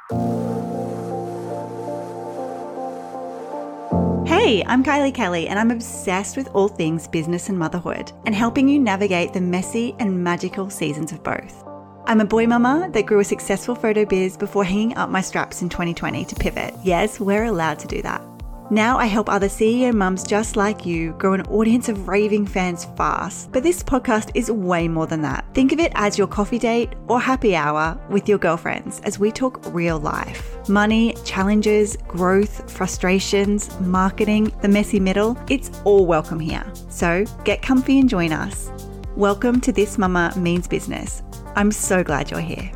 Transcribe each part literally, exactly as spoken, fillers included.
Hey, I'm Kylie Kelly and I'm obsessed with all things business and motherhood and helping you navigate the messy and magical seasons of both. I'm a boy mama that grew a successful photo biz before hanging up my straps in twenty twenty to pivot. Yes, we're allowed to do that. Now I help other C E O mums just like you grow an audience of raving fans fast. But this podcast is way more than that. Think of it as your coffee date or happy hour with your girlfriends as we talk real life. Money, challenges, growth, frustrations, marketing, the messy middle, it's all welcome here. So get comfy and join us. Welcome to This Mama Means Business. I'm so glad you're here.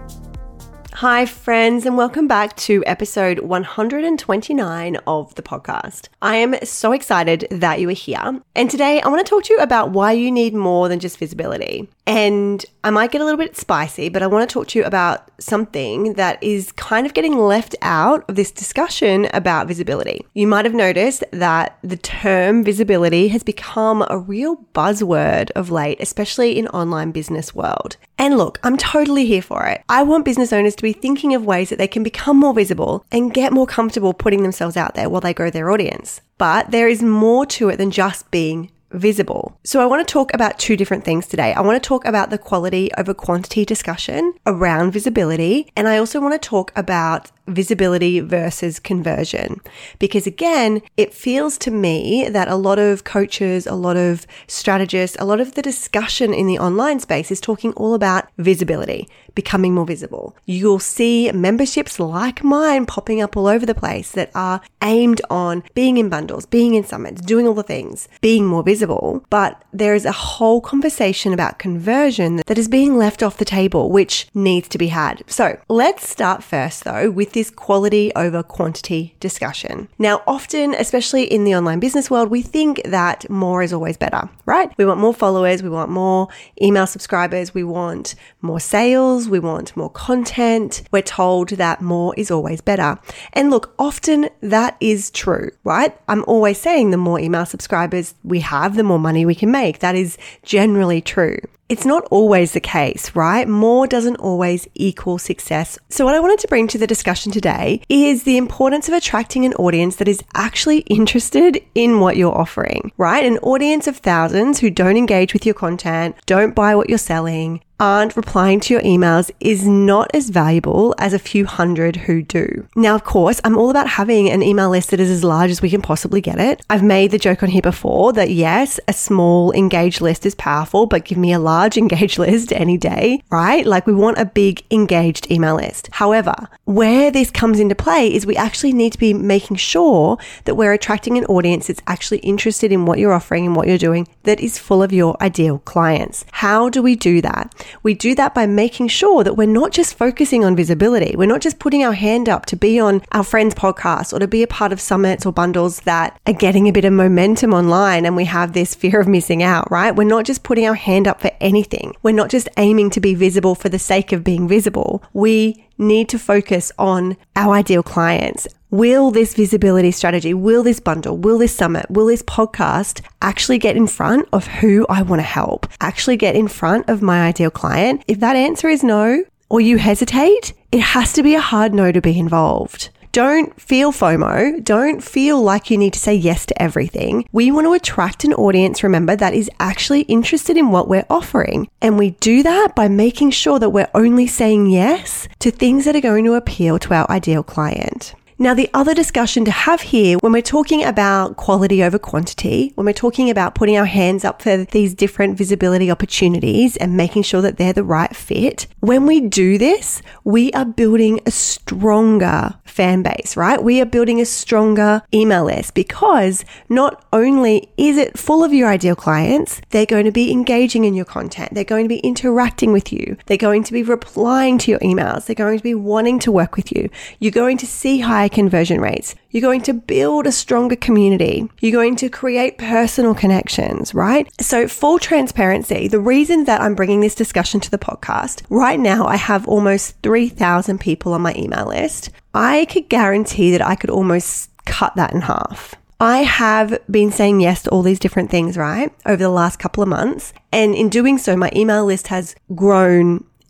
Hi friends, and welcome back to episode one hundred twenty-nine of the podcast. I am so excited that you are here. And today I want to talk to you about why you need more than just visibility. And I might get a little bit spicy, but I want to talk to you about something that is kind of getting left out of this discussion about visibility. You might have noticed that the term visibility has become a real buzzword of late, especially in online business world. And look, I'm totally here for it. I want business owners to be thinking of ways that they can become more visible and get more comfortable putting themselves out there while they grow their audience. But there is more to it than just being visible. So I want to talk about two different things today. I want to talk about the quality over quantity discussion around visibility. And I also want to talk about visibility versus conversion. Because again, it feels to me that a lot of coaches, a lot of strategists, a lot of the discussion in the online space is talking all about visibility, becoming more visible. You'll see memberships like mine popping up all over the place that are aimed on being in bundles, being in summits, doing all the things, being more visible. But there is a whole conversation about conversion that is being left off the table, which needs to be had. So let's start first though with this quality over quantity discussion. Now, often, especially in the online business world, we think that more is always better, right? We want more followers, we want more email subscribers, we want more sales, we want more content. We're told that more is always better. And look, often that is true, right? I'm always saying the more email subscribers we have, the more money we can make. That is generally true. It's not always the case, right? More doesn't always equal success. So what I wanted to bring to the discussion today is the importance of attracting an audience that is actually interested in what you're offering, right? An audience of thousands who don't engage with your content, don't buy what you're selling, aren't replying to your emails is not as valuable as a few hundred who do. Now, of course, I'm all about having an email list that is as large as we can possibly get it. I've made the joke on here before that yes, a small engaged list is powerful, but give me a large engaged list any day, right? Like we want a big engaged email list. However, where this comes into play is we actually need to be making sure that we're attracting an audience that's actually interested in what you're offering and what you're doing, that is full of your ideal clients. How do we do that? We do that by making sure that we're not just focusing on visibility. We're not just putting our hand up to be on our friend's podcast or to be a part of summits or bundles that are getting a bit of momentum online and we have this fear of missing out, right? We're not just putting our hand up for anything. We're not just aiming to be visible for the sake of being visible. We need to focus on our ideal clients. Will this visibility strategy, will this bundle, will this summit, will this podcast actually get in front of who I want to help? Actually get in front of my ideal client? If that answer is no, or you hesitate, it has to be a hard no to be involved. Don't feel FOMO. Don't feel like you need to say yes to everything. We want to attract an audience, remember, that is actually interested in what we're offering. And we do that by making sure that we're only saying yes to things that are going to appeal to our ideal client. Now, the other discussion to have here when we're talking about quality over quantity, when we're talking about putting our hands up for these different visibility opportunities and making sure that they're the right fit, when we do this, we are building a stronger fan base, right? We are building a stronger email list because not only is it full of your ideal clients, they're going to be engaging in your content. They're going to be interacting with you. They're going to be replying to your emails. They're going to be wanting to work with you. You're going to see high conversion rates. You're going to build a stronger community. You're going to create personal connections, right? So full transparency, the reason that I'm bringing this discussion to the podcast, right now I have almost three thousand people on my email list. I could guarantee that I could almost cut that in half. I have been saying yes to all these different things, right, over the last couple of months. And in doing so, my email list has grown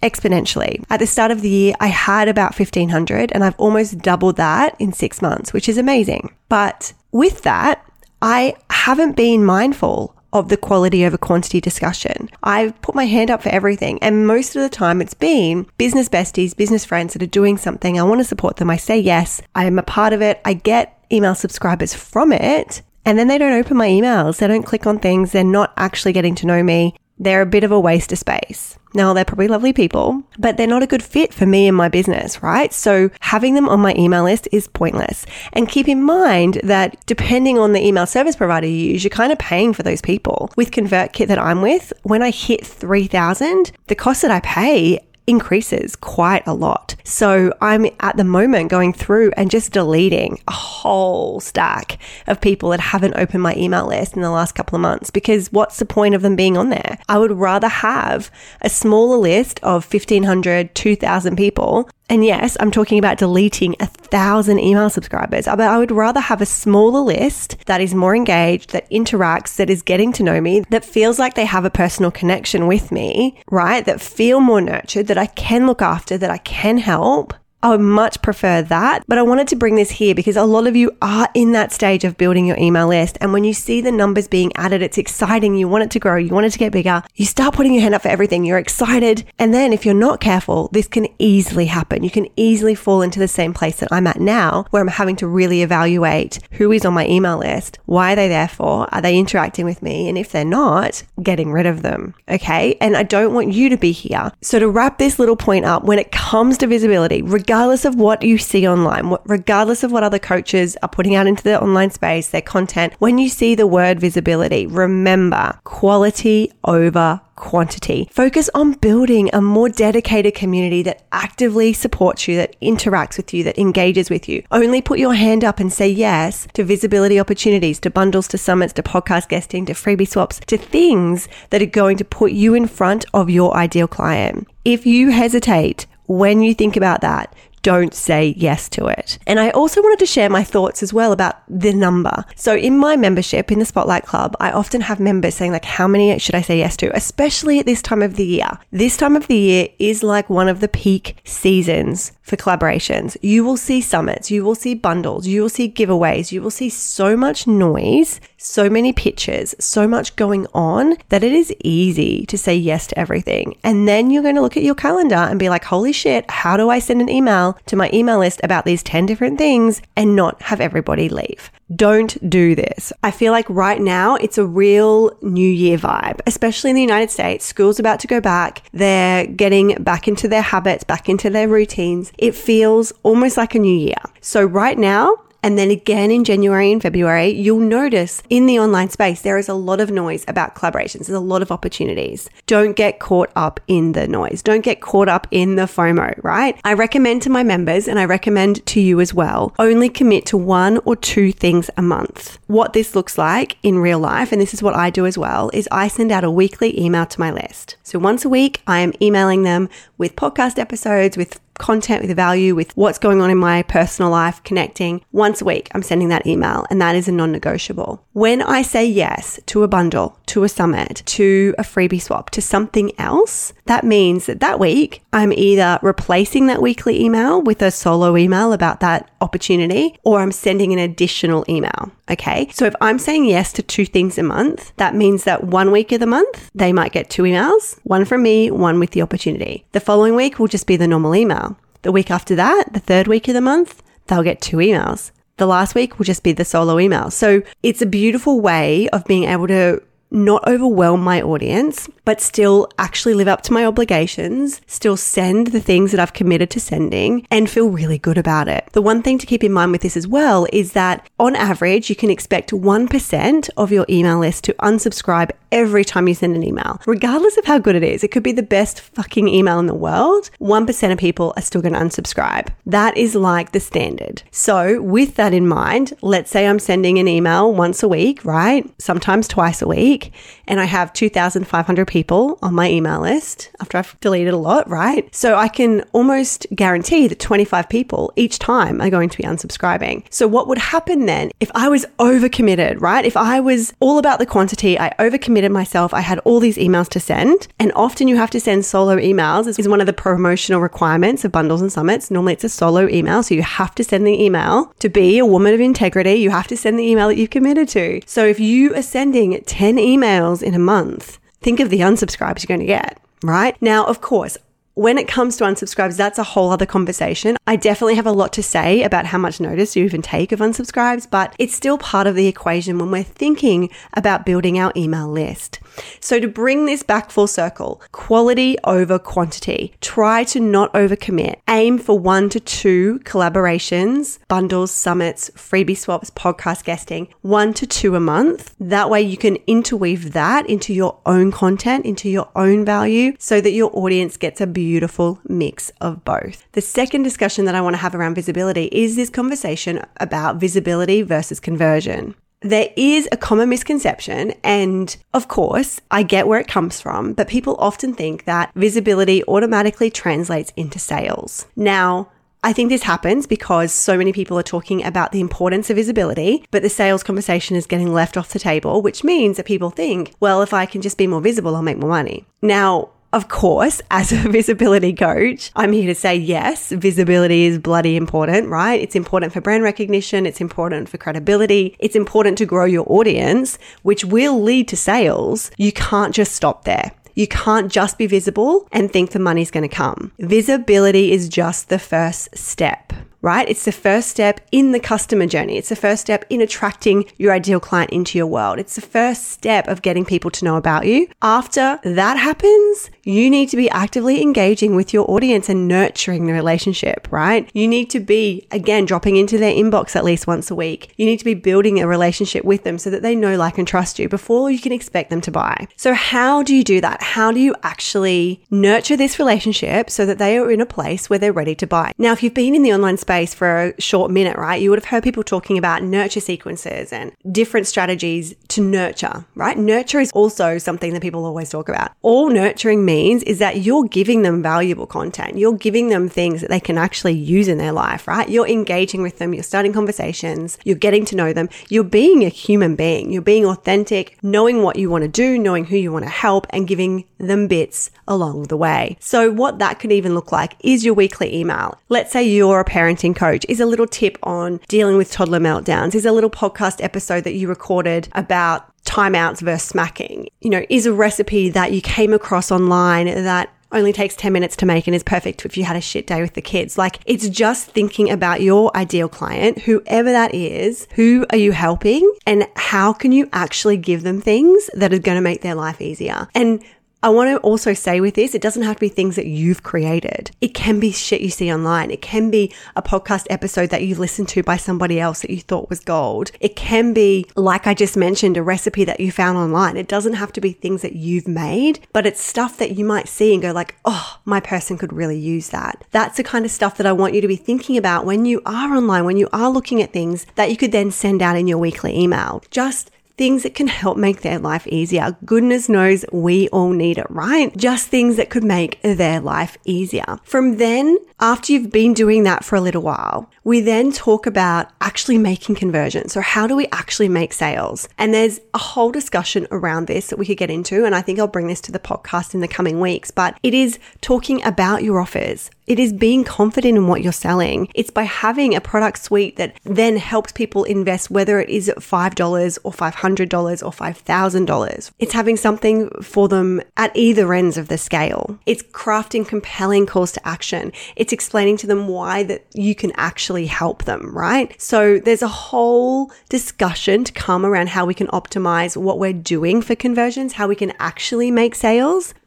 exponentially. At the start of the year, I had about fifteen hundred and I've almost doubled that in six months, which is amazing. But with that, I haven't been mindful of the quality over quantity discussion. I've put my hand up for everything. And most of the time it's been business besties, business friends that are doing something. I want to support them. I say yes. I am a part of it. I get email subscribers from it. And then they don't open my emails. They don't click on things. They're not actually getting to know me. They're a bit of a waste of space. Now, they're probably lovely people, but they're not a good fit for me and my business, right? So having them on my email list is pointless. And keep in mind that depending on the email service provider you use, you're kind of paying for those people. With ConvertKit that I'm with, when I hit three thousand, the cost that I pay increases quite a lot. So I'm at the moment going through and just deleting a whole stack of people that haven't opened my email list in the last couple of months, because what's the point of them being on there? I would rather have a smaller list of fifteen hundred, two thousand people. And yes, I'm talking about deleting a thousand email subscribers, but I would rather have a smaller list that is more engaged, that interacts, that is getting to know me, that feels like they have a personal connection with me, right? That feel more nurtured, that I can look after, that I can help. I would much prefer that, but I wanted to bring this here because a lot of you are in that stage of building your email list. And when you see the numbers being added, it's exciting. You want it to grow. You want it to get bigger. You start putting your hand up for everything. You're excited. And then if you're not careful, this can easily happen. You can easily fall into the same place that I'm at now, where I'm having to really evaluate who is on my email list. Why are they there for? Are they interacting with me? And if they're not, getting rid of them. Okay. And I don't want you to be here. So to wrap this little point up, when it comes to visibility, regardless Regardless of what you see online, what, regardless of what other coaches are putting out into the online space, their content, when you see the word visibility, remember quality over quantity. Focus on building a more dedicated community that actively supports you, that interacts with you, that engages with you. Only put your hand up and say yes to visibility opportunities, to bundles, to summits, to podcast guesting, to freebie swaps, to things that are going to put you in front of your ideal client. If you hesitate when you think about that, don't say yes to it. And I also wanted to share my thoughts as well about the number. So in my membership in the Spotlight Club, I often have members saying like, how many should I say yes to? Especially at this time of the year. This time of the year is like one of the peak seasons for collaborations. You will see summits, you will see bundles, you will see giveaways, you will see so much noise, so many pictures, so much going on that it is easy to say yes to everything. And then you're going to look at your calendar and be like, holy shit, how do I send an email to my email list about these ten different things and not have everybody leave? Don't do this. I feel like right now it's a real New Year vibe, especially in the United States. School's about to go back. They're getting back into their habits, back into their routines. It feels almost like a new year. So right now, and then again in January and February, you'll notice in the online space, there is a lot of noise about collaborations. There's a lot of opportunities. Don't get caught up in the noise. Don't get caught up in the FOMO, right? I recommend to my members, and I recommend to you as well, only commit to one or two things a month. What this looks like in real life, and this is what I do as well, is I send out a weekly email to my list. So once a week, I am emailing them with podcast episodes, with content, with value, with what's going on in my personal life, connecting. Once a week, I'm sending that email, and that is a non-negotiable. When I say yes to a bundle, to a summit, to a freebie swap, to something else, that means that that week I'm either replacing that weekly email with a solo email about that opportunity, or I'm sending an additional email. Okay. So if I'm saying yes to two things a month, that means that one week of the month, they might get two emails, one from me, one with the opportunity. The following week will just be the normal email. The week after that, the third week of the month, they'll get two emails. The last week will just be the solo email. So it's a beautiful way of being able to not overwhelm my audience, but still actually live up to my obligations, still send the things that I've committed to sending, and feel really good about it. The one thing to keep in mind with this as well is that on average, you can expect one percent of your email list to unsubscribe every time you send an email, regardless of how good it is. It could be the best fucking email in the world. one percent of people are still going to unsubscribe. That is like the standard. So with that in mind, let's say I'm sending an email once a week, right? Sometimes twice a week. week and I have two thousand five hundred people on my email list after I've deleted a lot, right? So I can almost guarantee that twenty-five people each time are going to be unsubscribing. So what would happen then if I was overcommitted, right? If I was all about the quantity, I overcommitted myself, I had all these emails to send, and often you have to send solo emails. This is one of the promotional requirements of bundles and summits. Normally it's a solo email, so you have to send the email. To be a woman of integrity, you have to send the email that you've committed to. So if you are sending ten emails in a month, think of the unsubscribes you're going to get, right? Now, of course, when it comes to unsubscribes, that's a whole other conversation. I definitely have a lot to say about how much notice you even take of unsubscribes, but it's still part of the equation when we're thinking about building our email list. So to bring this back full circle, quality over quantity. Try to not overcommit. Aim for one to two collaborations, bundles, summits, freebie swaps, podcast guesting, one to two a month. That way you can interweave that into your own content, into your own value, so that your audience gets a beautiful mix of both. The second discussion that I want to have around visibility is this conversation about visibility versus conversion. There is a common misconception, and of course, I get where it comes from, but people often think that visibility automatically translates into sales. Now, I think this happens because so many people are talking about the importance of visibility, but the sales conversation is getting left off the table, which means that people think, well, if I can just be more visible, I'll make more money. Now, of course, as a visibility coach, I'm here to say yes, visibility is bloody important, right? It's important for brand recognition. It's important for credibility. It's important to grow your audience, which will lead to sales. You can't just stop there. You can't just be visible and think the money's going to come. Visibility is just the first step, right? It's the first step in the customer journey. It's the first step in attracting your ideal client into your world. It's the first step of getting people to know about you. After that happens, you need to be actively engaging with your audience and nurturing the relationship, right? You need to be, again, dropping into their inbox at least once a week. You need to be building a relationship with them so that they know, like, and trust you before you can expect them to buy. So how do you do that? How do you actually nurture this relationship so that they are in a place where they're ready to buy? Now, if you've been in the online space for a short minute, right, you would have heard people talking about nurture sequences and different strategies to nurture, right? Nurture is also something that people always talk about. All nurturing means is that you're giving them valuable content. You're giving them things that they can actually use in their life, right? You're engaging with them. You're starting conversations. You're getting to know them. You're being a human being. You're being authentic, knowing what you want to do, knowing who you want to help, and giving them bits along the way. So what that could even look like is your weekly email. Let's say you're a parenting coach, is a little tip on dealing with toddler meltdowns, is a little podcast episode that you recorded about timeouts versus smacking, you know, is a recipe that you came across online that only takes ten minutes to make and is perfect if you had a shit day with the kids. Like, it's just thinking about your ideal client, whoever that is, who are you helping, and how can you actually give them things that are going to make their life easier. And I want to also say with this, it doesn't have to be things that you've created. It can be shit you see online. It can be a podcast episode that you listened to by somebody else that you thought was gold. It can be, like I just mentioned, a recipe that you found online. It doesn't have to be things that you've made, but it's stuff that you might see and go like, oh, my person could really use that. That's the kind of stuff that I want you to be thinking about when you are online, when you are looking at things that you could then send out in your weekly email. Just things that can help make their life easier. Goodness knows we all need it, right? Just things that could make their life easier. From then, after you've been doing that for a little while, we then talk about actually making conversions. So how do we actually make sales? And there's a whole discussion around this that we could get into. And I think I'll bring this to the podcast in the coming weeks, but it is talking about your offers. It is being confident in what you're selling. It's by having a product suite that then helps people invest, whether it is five dollars or five hundred dollars or five thousand dollars. It's having something for them at either ends of the scale. It's crafting compelling calls to action. It's explaining to them why that you can actually help them, right? So there's a whole discussion to come around how we can optimize what we're doing for conversions, how we can actually make sales. But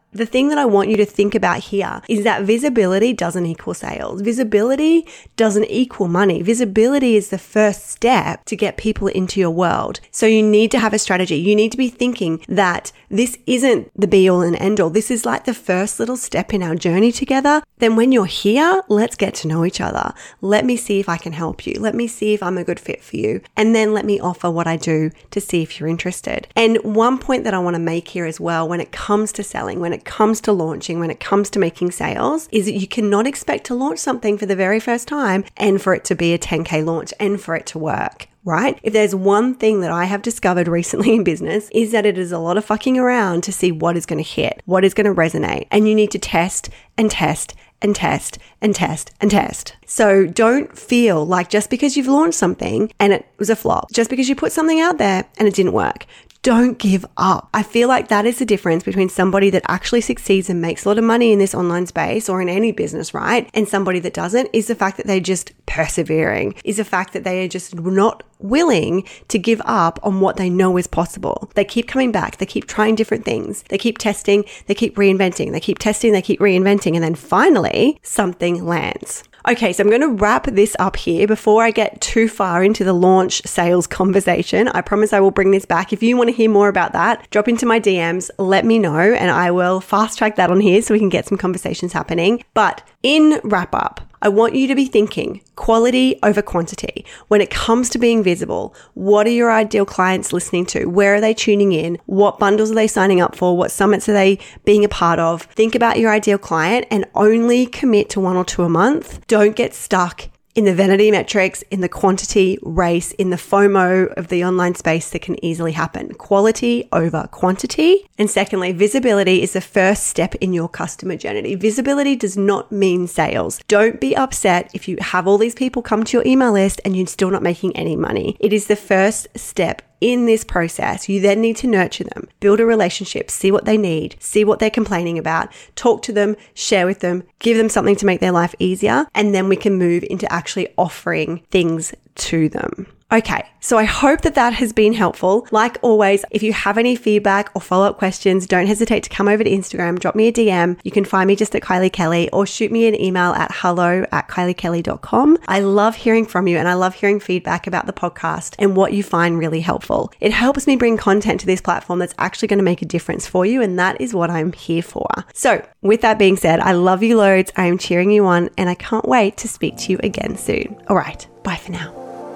the thing that I want you to think about here is that visibility doesn't equal sales. Visibility doesn't equal money. Visibility is the first step to get people into your world. So you need to have a strategy. You need to be thinking that this isn't the be all and end all. This is like the first little step in our journey together. Then when you're here, let's get to know each other. Let me see if I can help you. Let me see if I'm a good fit for you. And then let me offer what I do to see if you're interested. And one point that I want to make here as well, when it comes to selling, when it comes to launching, when it comes to making sales, is that you cannot expect to launch something for the very first time and for it to be a ten K launch and for it to work. Right? If there's one thing that I have discovered recently in business is that it is a lot of fucking around to see what is going to hit, what is going to resonate. And you need to test and test and test and test and test. So don't feel like just because you've launched something and it was a flop, just because you put something out there and it didn't work, don't give up. I feel like that is the difference between somebody that actually succeeds and makes a lot of money in this online space or in any business, right? And somebody that doesn't, is the fact that they're just persevering, is the fact that they are just not willing to give up on what they know is possible. They keep coming back. They keep trying different things. They keep testing. They keep reinventing. They keep testing. They keep reinventing. And then finally, something lands. Okay, so I'm going to wrap this up here before I get too far into the launch sales conversation. I promise I will bring this back. If you want to hear more about that, drop into my D Ms, let me know, and I will fast track that on here so we can get some conversations happening. But in wrap up, I want you to be thinking quality over quantity. When it comes to being visible, what are your ideal clients listening to? Where are they tuning in? What bundles are they signing up for? What summits are they being a part of? Think about your ideal client and only commit to one or two a month. Don't get stuck in the vanity metrics, in the quantity race, in the FOMO of the online space that can easily happen. Quality over quantity. And secondly, visibility is the first step in your customer journey. Visibility does not mean sales. Don't be upset if you have all these people come to your email list and you're still not making any money. It is the first step in this process. You then need to nurture them, build a relationship, see what they need, see what they're complaining about, talk to them, share with them, give them something to make their life easier, and then we can move into actually offering things to them. Okay, so I hope that that has been helpful. Like always, if you have any feedback or follow-up questions, don't hesitate to come over to Instagram, drop me a D M. You can find me just at Kylie Kelly or shoot me an email at hello at kylie kelly dot com. I love hearing from you and I love hearing feedback about the podcast and what you find really helpful. It helps me bring content to this platform that's actually going to make a difference for you, and that is what I'm here for. So with that being said, I love you loads. I am cheering you on and I can't wait to speak to you again soon. All right, bye for now.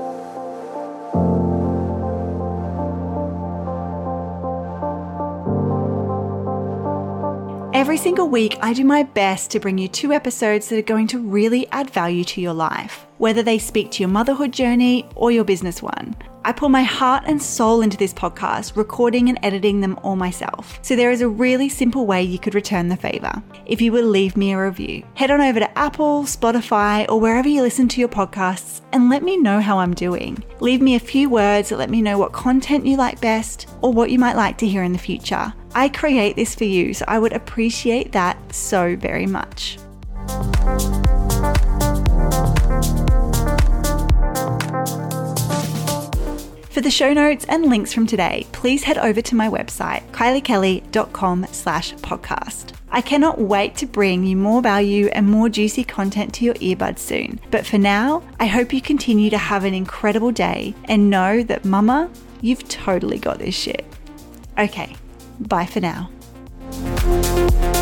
Every single week, I do my best to bring you two episodes that are going to really add value to your life, whether they speak to your motherhood journey or your business one. I pour my heart and soul into this podcast, recording and editing them all myself. So there is a really simple way you could return the favor. If you would leave me a review, head on over to Apple, Spotify, or wherever you listen to your podcasts and let me know how I'm doing. Leave me a few words that let me know what content you like best or what you might like to hear in the future. I create this for you, so I would appreciate that so very much. For the show notes and links from today, please head over to my website, kylie kelly dot com slash podcast. I cannot wait to bring you more value and more juicy content to your earbuds soon. But for now, I hope you continue to have an incredible day and know that mama, you've totally got this shit. Okay, bye for now.